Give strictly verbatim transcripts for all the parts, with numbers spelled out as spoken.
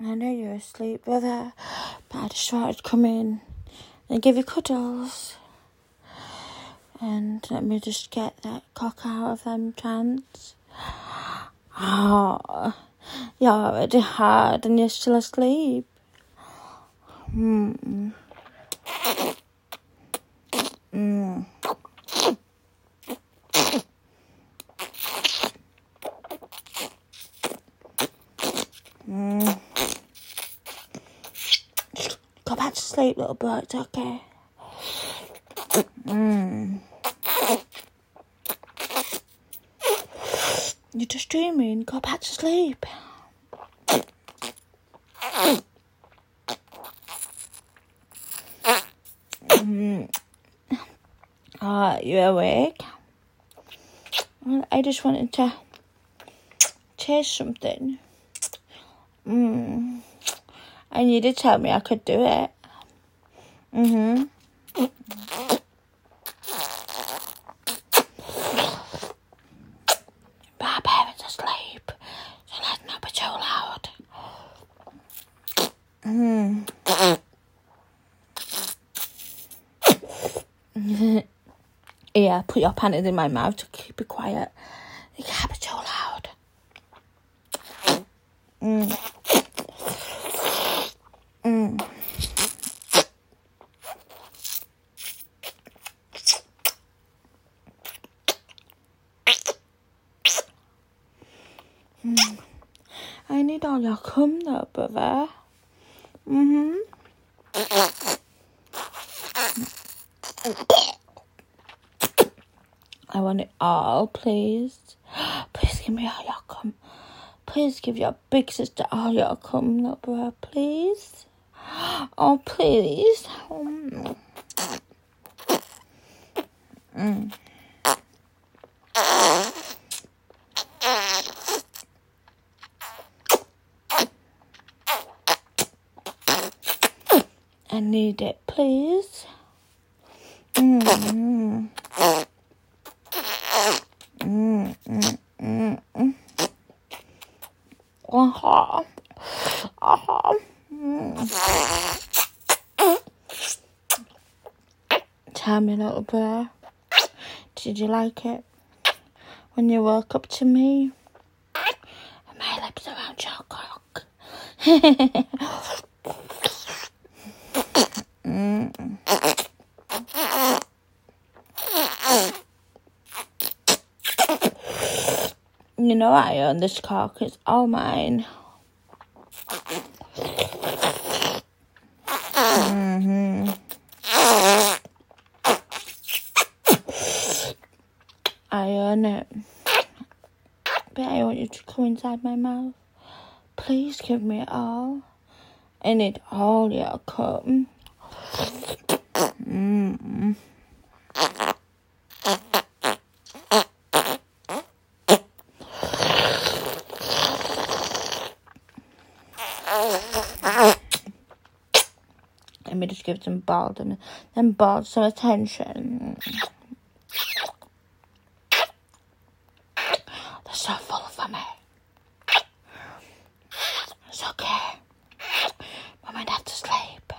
I know you're asleep, brother, but I just wanted to come in and give you cuddles. And let me just get that cock out of them pants. Oh, you're already hard and you're still asleep. Hmm. Mm. Mm. Go back to sleep, little boy. It's okay. Mm. You're just dreaming. Go back to sleep. Mm. Ah, you awake? Well, I just wanted to taste something. Mm. And you did tell me I could do it. Mm-hmm. But our parents are asleep, so let's not be too loud. Mm. Yeah, put your panties in my mouth to keep it quiet. You can't be too loud. Mm. Mm. Mm. I need all your cum though, brother. Mm-hmm. I want it all, please. Please give me all your cum. Please give your big sister all your cum, little brother, please. Oh, please. Mm. Mm. I need it, please. Mm. Mm, mm, mm, mm. Uh-huh. Uh-huh. Mm. Tell me, little bear, did you like it when you woke up to me? And my lips around your cock. mm. You know I own this cock, it's all mine. Mm-hmm. I own it. But I want you to come inside my mouth. Please give me it all. I need all your cum. Mm. Let me just give some balls and then balls some attention. They're so full for me. It's okay. Mum and Dad's asleep.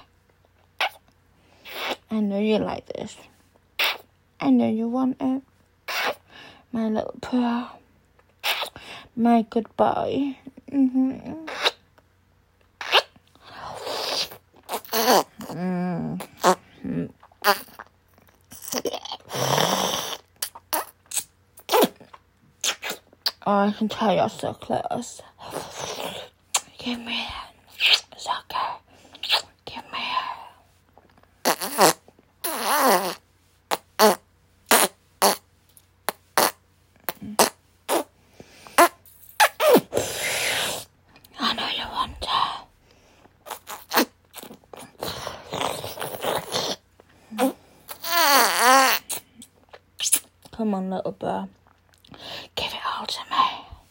I know you like this. I know you want it. My little pearl. My good boy. Mm-hmm. Mm. Mm. Oh, I can tell you're so close. Give me it. It's okay. Give me it. I know you want it. Come on, little bear. Give it all to me.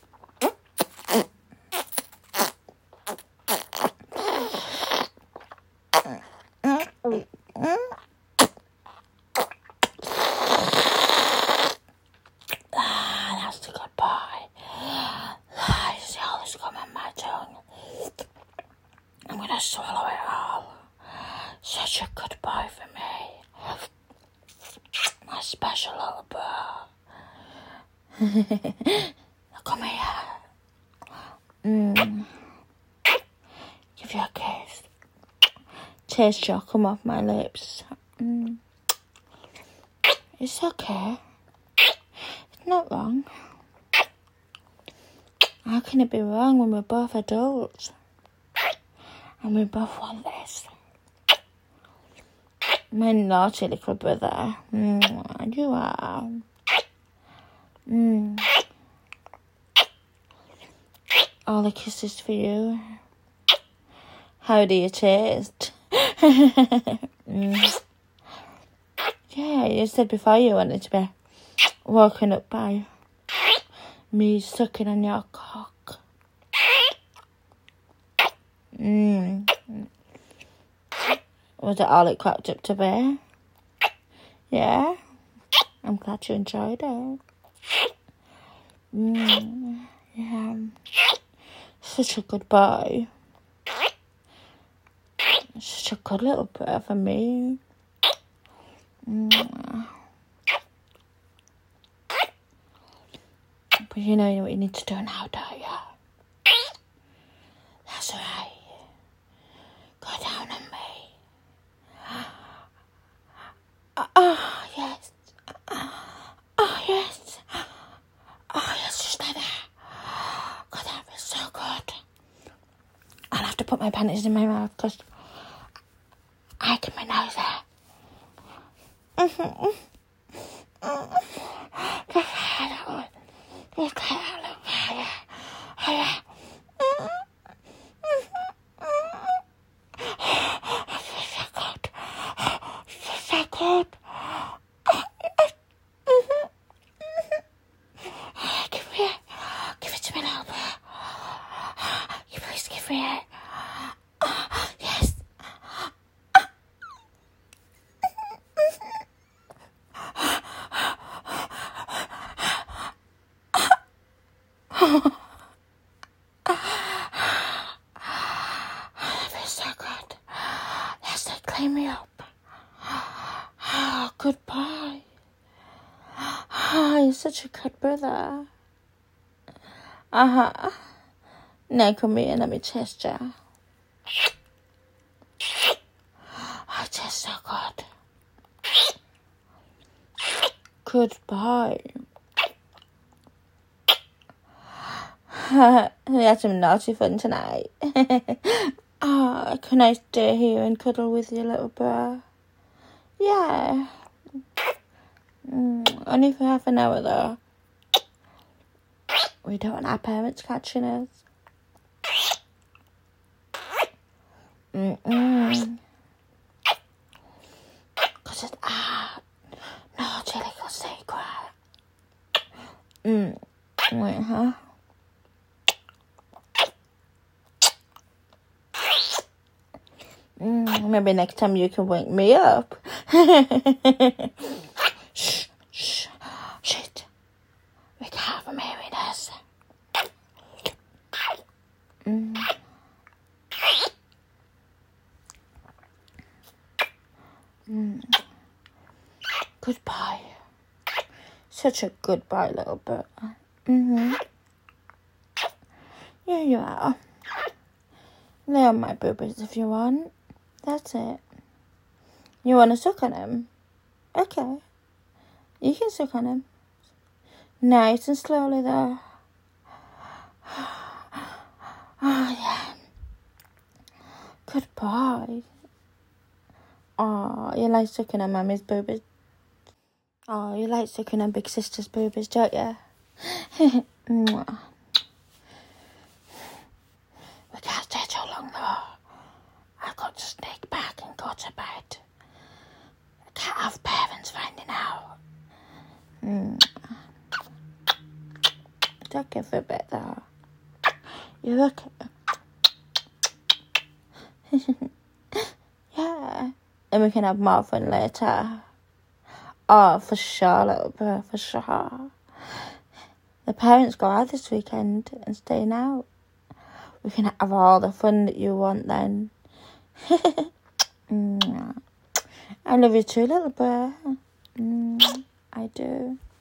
Ah, that's the good boy. Ah, you see all this cum on my tongue. I'm going to swallow it all. Such a good boy for me. My special little boy. Come here. Mm. Give you a kiss. Taste your come off my lips. Mm. It's okay. It's not wrong. How can it be wrong when we're both adults? And we both want this. My naughty little brother. Mm, you are. Mm. All the kisses for you. How do you taste? mm. Yeah, you said before you wanted to be woken up by me sucking on your cock. Mm. Was it all it cracked up to be? Yeah? I'm glad you enjoyed it. Mm. Yeah. Such a good boy. Such a good little boy for me. Mm. But you know what you need to do now, don't you? That's right. Go down on me. Oh, yes. Oh, yes. Oh, yes, just like that. God, that feels so good. I'll have to put my panties in my mouth because I can my nose there. Mm-hmm. Mm-hmm. Just like that one. Just like that one. Oh, yeah. Oh, yeah. Mm-hmm. Good. Oh, yes. Mm-hmm. Mm-hmm. Oh, give me it. Give it to me now. You please give me it. Oh, yes. That feels so good. Yes, they clean me up. Oh, goodbye. Oh, you're such a good brother. Uh-huh. Now come here and let me taste you. Oh, it tastes so good. Goodbye. We had some naughty fun tonight. Oh, can I stay here and cuddle with you, little bro? Yeah. Mm, only for half an hour, though. We don't want our parents catching us. Mm-mm. Because it's our naughty little secret. Mm. Wait, huh? Mm, maybe next time you can wake me up. Shh, shh, shit. We can't have them hearing us. Mm. Mm. Goodbye. Such a goodbye, little bird. Mm-hmm. Here you are. Lay on my boobies if you want. That's it. You want to suck on him? Okay. You can suck on him. Nice and slowly, though. Oh, yeah. Goodbye. Oh, you like sucking on Mummy's boobies? Oh, you like sucking on Big Sister's boobies, don't you? Mwah. We can't stay too long, though. I've got to sneak back and go to bed. I can't have parents finding out. Mm. It's okay for a bit, though. You're okay. Yeah. And we can have more fun later. Oh, for sure, little bro, for sure. The parents go out this weekend and staying out. we can have all the fun that you want then. I love you too, little bear. I do.